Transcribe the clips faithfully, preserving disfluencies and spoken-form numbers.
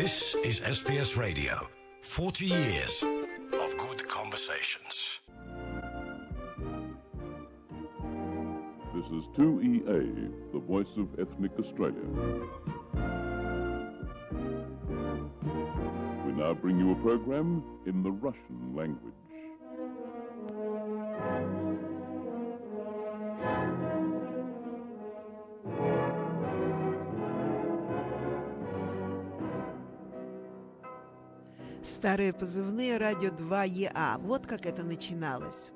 This is S B S Radio. forty years of good conversations. This is two E A, the voice of ethnic Australia. We now bring you a program in the Russian language. Старые позывные радио два Е А. Вот как это начиналось.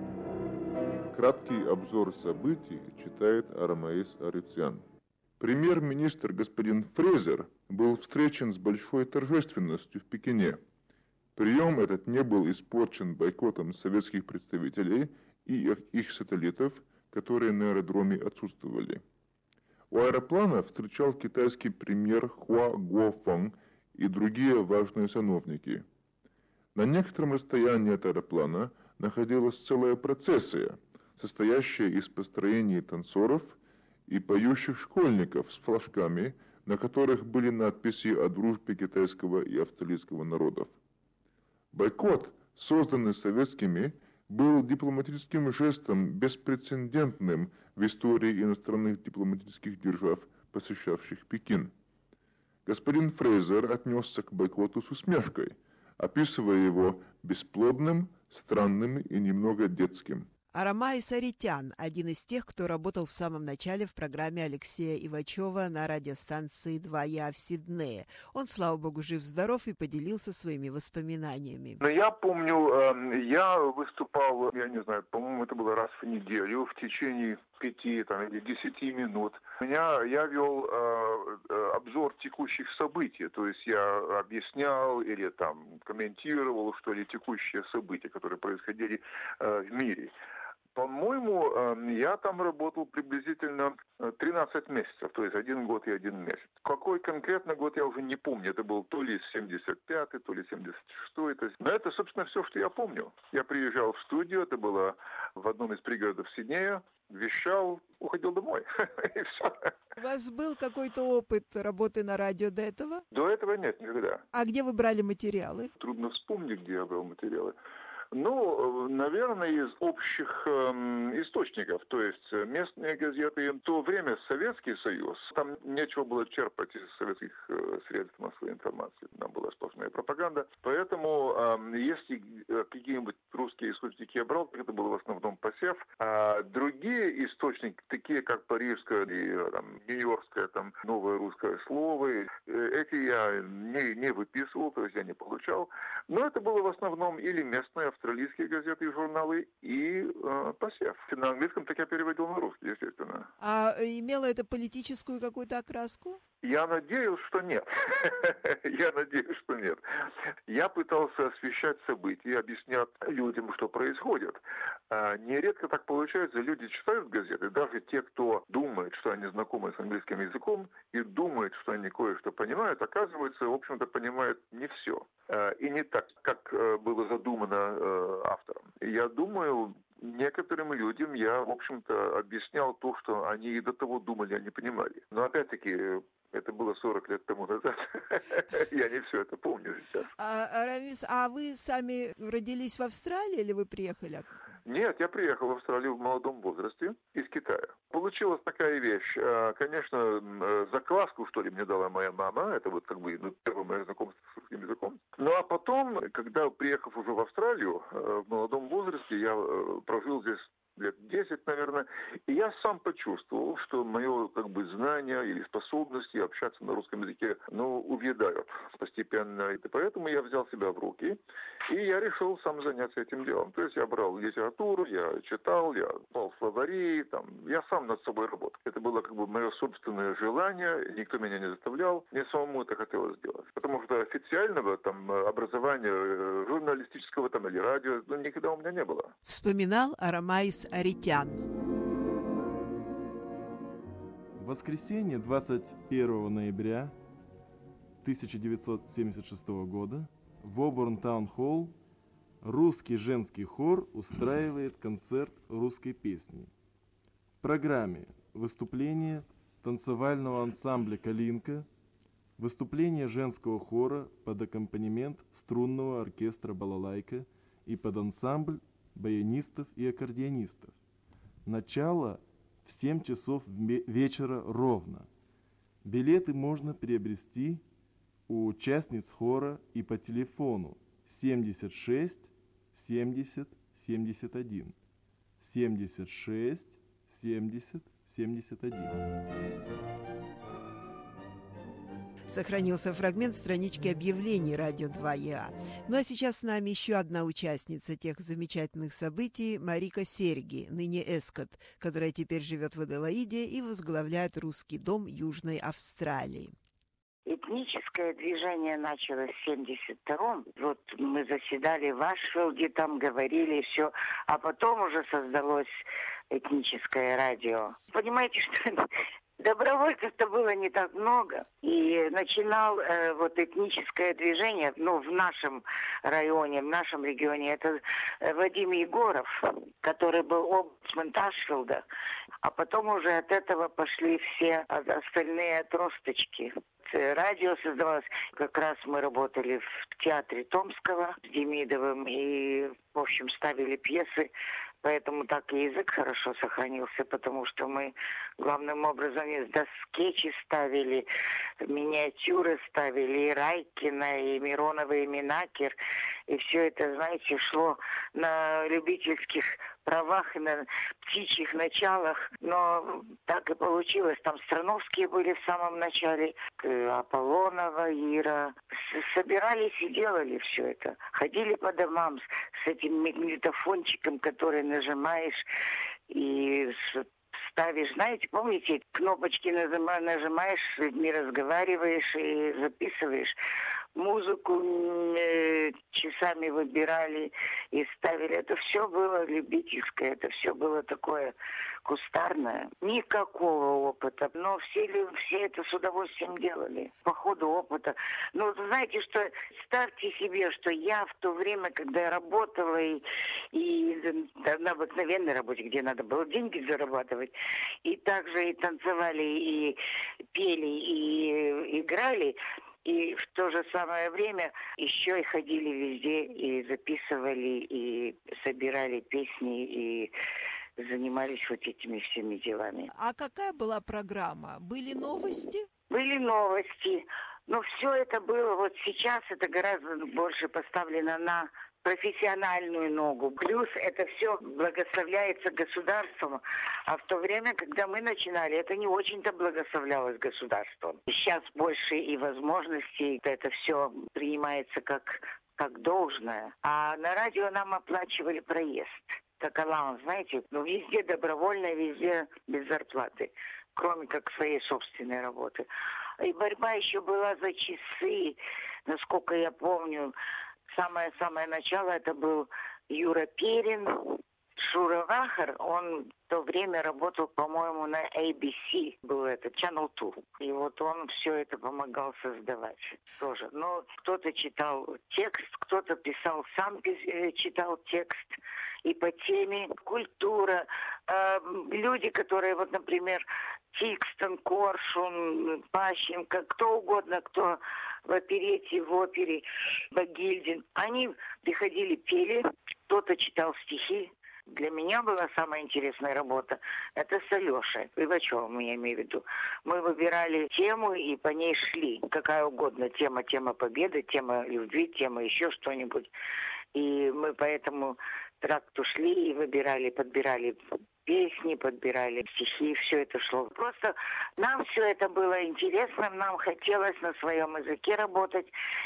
Краткий обзор событий читает Арамаис Аритян. Премьер-министр господин Фрейзер был встречен с большой торжественностью в Пекине. Прием этот не был испорчен бойкотом советских представителей и их сателлитов, которые на аэродроме отсутствовали. У аэроплана встречал китайский премьер Хуа Гуофeng и другие важные сановники. На некотором расстоянии от аэроплана находилась целая процессия, состоящая из построений танцоров и поющих школьников с флажками, на которых были надписи о дружбе китайского и австралийского народов. Бойкот, созданный советскими, был дипломатическим жестом беспрецедентным в истории иностранных дипломатических держав, посещавших Пекин. Господин Фрейзер отнесся к бойкоту с усмешкой, описывая его бесплодным, странным и немного детским. Арамаис Аритян – один из тех, кто работал в самом начале в программе Алексея Ивачева на радиостанции два Е А в Сиднее. Он, слава богу, жив-здоров и поделился своими воспоминаниями. Но я помню, я выступал, я не знаю, по-моему, это было раз в неделю в течение пяти там, или десяти минут. Меня, я вел э, обзор текущих событий, то есть я объяснял или там комментировал, что ли, текущие события, которые происходили э, в мире. По-моему, я там работал приблизительно тринадцать месяцев, то есть один год и один месяц. Какой конкретно год, я уже не помню. Это был то ли семьдесят пятый, то ли семьдесят шестой. То есть... Но это, собственно, все, что я помню. Я приезжал в студию, это было в одном из пригородов Сиднея, вещал, уходил домой. И все. У вас был какой-то опыт работы на радио до этого? До этого нет, никогда. А где вы брали материалы? Трудно вспомнить, где я брал материалы. Ну, наверное, из общих э, источников, то есть местные газеты. В то время Советский Союз, там нечего было черпать из советских э, средств массовой информации, там была сплошная пропаганда. Поэтому, э, если какие-нибудь русские источники я брал, это был в основном посев. А другие источники, такие как парижское и там, нью-йоркское, там, новое русское слово, э, эти я не, не выписывал, то есть я не получал. Но это было в основном или местные австралийские газеты и журналы, и э, посев. На английском так я переводил на русский, естественно. А имело это политическую какую-то окраску? Я надеюсь, что нет. Я надеюсь, что нет. Я пытался освещать события, объяснять людям, что происходит. А нередко так получается, люди читают газеты, даже те, кто думает, что они знакомы с английским языком, и думают, что они кое-что понимают, оказывается, в общем-то, понимают не все. И не так, как было задумано автором. Я думаю, некоторым людям я, в общем-то, объяснял то, что они и до того думали, а не понимали. Но опять-таки, это было сорок лет тому назад. Я не все это помню сейчас. А, Арамис, а вы сами родились в Австралии или вы приехали? Нет, я приехал в Австралию в молодом возрасте из Китая. Получилась такая вещь. Конечно, закваску, что ли, мне дала моя мама. Это вот как бы ну, первое мое знакомство с русским языком. Ну а потом, когда, приехав уже в Австралию, в молодом возрасте, я прожил здесь лет десять, наверное, и я сам почувствовал, что мое как бы знание или способности общаться на русском языке, ну, увядают постепенно. И поэтому я взял себя в руки, и я решил сам заняться этим делом. То есть я брал литературу, я читал, я брал словари, там, я сам над собой работал. Это было как бы мое собственное желание, никто меня не заставлял, мне самому это хотелось сделать. Потому что официального там образования журналистического там или радио, ну, никогда у меня не было. Вспоминал Арамаис Аритян. В воскресенье двадцать первого ноября тысяча девятьсот семьдесят шестого года в Оборн-таун-холл русский женский хор устраивает концерт русской песни. В программе выступление танцевального ансамбля «Калинка», Выступление женского хора под аккомпанемент струнного оркестра «Балалайка» и под ансамбль баянистов и аккордеонистов. Начало в семь часов вечера ровно. Билеты можно приобрести у участниц хора и по телефону семьдесят шесть семьдесят семьдесят один. семьдесят шесть семьдесят семьдесят один. Сохранился фрагмент странички объявлений «Радио два ЯА». Ну а сейчас с нами еще одна участница тех замечательных событий, Марика Серги, ныне Эскот, которая теперь живет в Аделаиде и возглавляет Русский дом Южной Австралии. Этническое движение началось в семьдесят втором. Вот мы заседали в Ашфилде, там говорили все, а потом уже создалось этническое радио. Понимаете, что добровольцев-то было не так много. И начинал э, вот этническое движение, ну, в нашем районе, в нашем регионе, это Вадим Егоров, который был омбудсмен Ашфилда. А потом уже от этого пошли все остальные отросточки. Радио создавалось. Как раз мы работали в театре Томского с Демидовым и, в общем, ставили пьесы. Поэтому так и язык хорошо сохранился, потому что мы главным образом да, скетчи ставили, миниатюры ставили, и Райкина, и Миронова, и Минакер. И все это, знаете, шло на любительских правах и на птичьих началах. Но так и получилось. Там Страновские были в самом начале, Аполлонова, Ира. Собирались и делали все это. Ходили по домам с, с этим магнитофончиком, который нажимаешь и ставишь, знаете, помните, кнопочки нажимаешь, с людьми разговариваешь и записываешь. Музыку э, часами выбирали и ставили. Это все было любительское, это все было такое кустарное. Никакого опыта. Но все, все это с удовольствием делали. По ходу опыта. Но знаете, что ставьте себе, что я в то время, когда я работала и, и на обыкновенной работе, где надо было деньги зарабатывать, и также и танцевали, и пели, и играли, и в то же самое время еще и ходили везде, и записывали, и собирали песни, и занимались вот этими всеми делами. А какая была программа? Были новости? Были новости. Но все это было, вот сейчас это гораздо больше поставлено на профессиональную ногу. Плюс это все благословляется государством. А в то время, когда мы начинали, это не очень-то благословлялось государством. Сейчас больше и возможностей, это все принимается как, как должное. А на радио нам оплачивали проезд. Как аллаунс, знаете, ну везде добровольно, везде без зарплаты. Кроме как своей собственной работы. И борьба еще была за часы. Насколько я помню, самое-самое начало это был Юра Перин. Шура Вахар, он в то время работал, по-моему, на эй би си, был это, Channel два. И вот он все это помогал создавать тоже. Но кто-то читал текст, кто-то писал, сам читал текст. И по теме культура. Э, люди, которые, вот, например, Тикстон, Коршун, Пащенко, кто угодно, кто в оперете, в опере, Багильдин, они приходили, пели, кто-то читал стихи. Для меня была самая интересная работа. Это с Алешей Ивачевым, я имею в виду. Мы выбирали тему и по ней шли. Какая угодно тема. Тема победы, тема любви, тема еще что-нибудь. И мы по этому тракту шли и выбирали, подбирали песни, подбирали стихи, все это шло. Просто нам все это было интересно, нам хотелось на своем языке работать,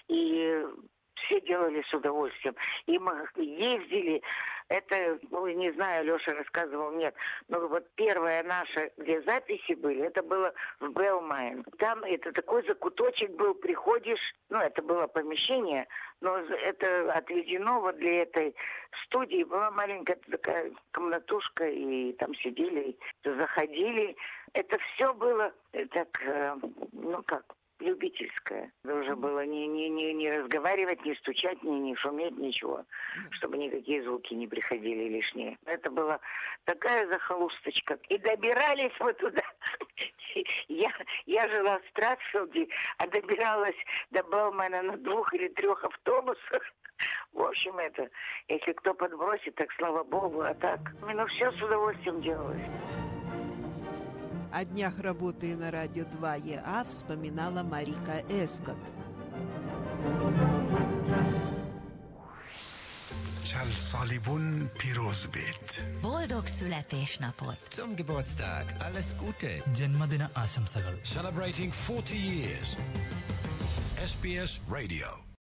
и все делали с удовольствием. И мы ездили, это, ну, не знаю, Леша рассказывал, нет, но вот первая наша, где записи были, это было в Белмайн. Там это такой закуточек был, приходишь, ну, это было помещение, но это отведено вот для этой студии, была маленькая такая комнатушка, и там сидели, заходили. Это все было так, ну как, любительское. Нужно было не, не, не, не разговаривать, не стучать, не, не шуметь, ничего, чтобы никакие звуки не приходили лишние. Это была такая захолусточка. И добирались мы туда Я, я жила в Стратфилде, а добиралась до Белмена на двух или трех автобусах. В общем, это, если кто подбросит, так слава богу, а так, ну, все с удовольствием делалось. О днях работы на радио два ЕА вспоминала Марика Эскот. Csal Salibun Pirozbit. Boldog születésnapot! Zum Geburtstag alles Gute. ಜನ್ಮದಿನ ಆಶಂಸಗಳು. Celebrating forty years. S B S Radio.